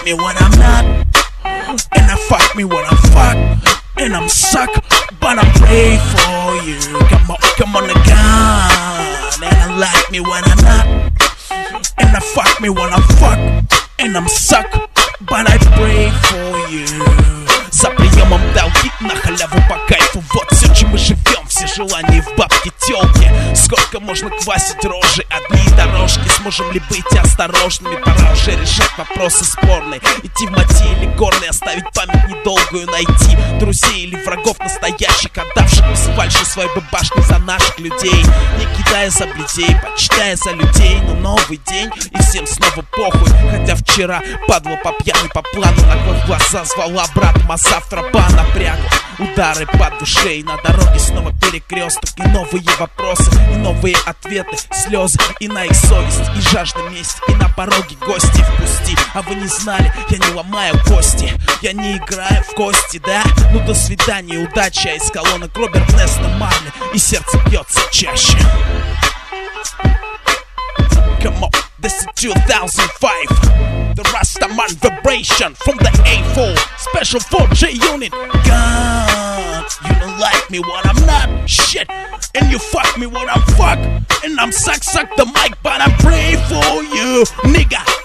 me when I'm not, and I fuck me when I'm fuck, and I'm suck, but I pray for you. Come on again. And I like me when I'm not, and I fuck me when I'm fuck, and I'm suck, but I pray for you. За приемом долги, на халяву по кайфу. Вот все, чем мы живем, все желания в бабке тёлки. Сколько можно квасить рожи, одни дорожки. Сможем ли быть осторожными? Пора уже решать вопросы спорные. Идти в мати или горный, оставить память недолгую, найти друзей или врагов настоящих, отдавших без фальши своей бы башни за наших людей. Не кидая за бледей, почитая за людей. Но новый день, и всем снова похуй. Хотя вчера падла по пьяной по плану, нагло в глаза звала братом, а завтра по напрягу. Удары под душей, на дороге снова перекресток. И новые вопросы, и новые ответы, слезы, и на их совесть, и жажда мести. И на пороге гости впусти. А вы не знали, я не ломаю кости, я не играю в кости, да? Ну до свидания, удачи, а из колонок Роберт Неста Марли, и сердце бьется чаще. Come on, this is 2005. The Rastaman vibration from the A4 Special 4J unit. God, you don't like me when I'm not shit, and you fuck me when I'm fuck, and I'm suck the mic, but I pray for you, nigga.